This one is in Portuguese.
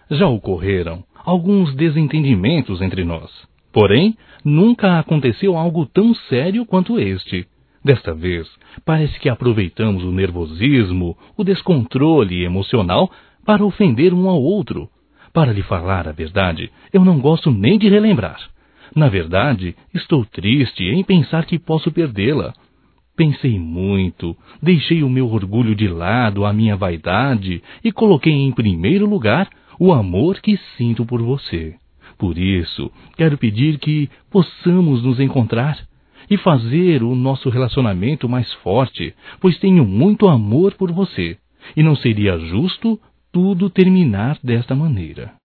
Já ocorreram alguns desentendimentos entre nós. Porém, nunca aconteceu algo tão sério quanto este. Desta vez, parece que aproveitamos o nervosismo, o descontrole emocional para ofender um ao outro. Para lhe falar a verdade, eu não gosto nem de relembrar. Na verdade, estou triste em pensar que posso perdê-la. Pensei muito, deixei o meu orgulho de lado, a minha vaidade, e coloquei em primeiro lugar o amor que sinto por você. Por isso, quero pedir que possamos nos encontrar e fazer o nosso relacionamento mais forte, pois tenho muito amor por você, e não seria justo tudo terminar desta maneira.